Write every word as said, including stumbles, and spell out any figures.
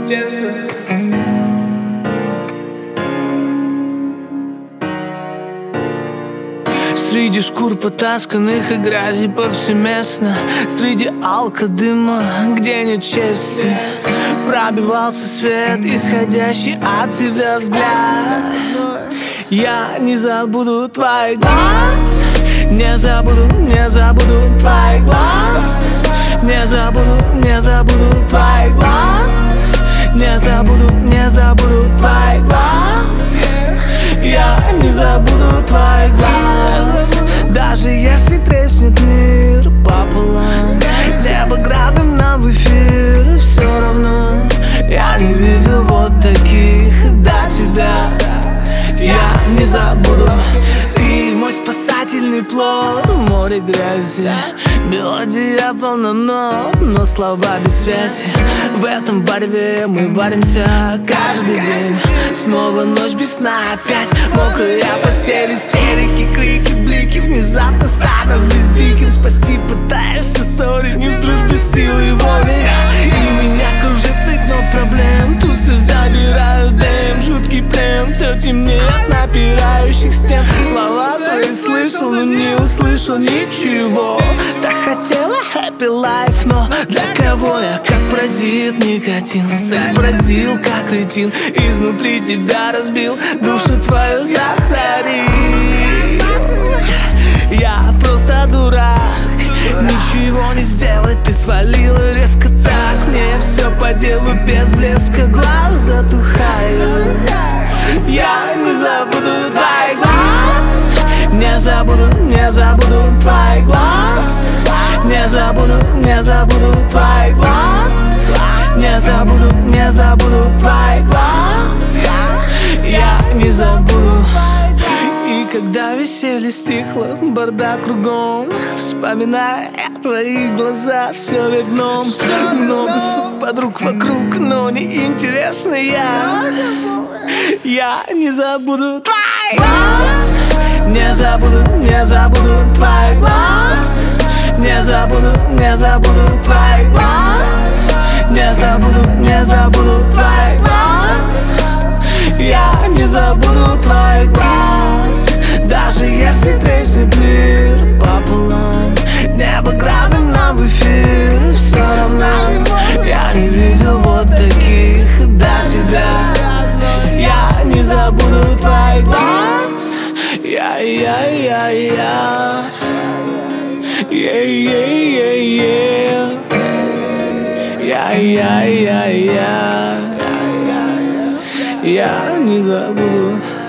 честно. Среди шкур потасканных и грязи повсеместно, среди алкодыма, где нет чести, пробивался свет, исходящий от тебя взгляд. Я не забуду твоих глаз, не забуду, не забуду твоих глаз, не забуду, не забуду твоих глаз, не забуду, не забуду твоих глаз. Я не забуду твоих глаз. Даже если треснет мир пополам, небо градом нам в эфир, все равно я не видел вот таких до тебя. Я не забуду. Ты мой спасательный плод в море грязи. Мелодия полна нот, но слова без связи. В этом борьбе мы варимся каждый день. Снова ночь без сна, опять мокрая постель, истерики, крики, блики. Внезапно становлюсь диким, спасти пытаешься, ссори, не в дружбе силы и воли. И меня кружит цепь проблем, тусы забирают дым, жуткий плен, все темнее от напирающих стен. Слова твои слышал, но не услышал ничего. Так хотела happy life, но для кого я как паразит никотин? Сообразил, как кретин, изнутри тебя разбил, душу твою засорил. Я просто дурак, ничего не сделать, ты свалила резко так. Мне все по делу без блеска, глаз затухают. Я не забуду твоих глаз, не забуду, не забуду твоих глаз, не забуду, не забуду твоих глаз, не забуду, не забуду твоих глаз. Я не забуду. И когда веселье стихло, бардак кругом, вспоминая твои глаза, все вверх дном. Много суп подруг вокруг, но не интересно я. Я не забуду твоих глаз, не забуду, не забуду твоих глаз, не забуду, не забуду твоих глаз, не забуду, не забуду твоих глаз. Я не забуду твоих глаз. Даже если треснет мир пополам, небо градом нам в эфир, все равно я не видел вот таких до тебя. Я не забуду твоих глаз. Я, я, я, я. Yeah, yeah, yeah, yeah. Я, я, я, я. Я не забуду.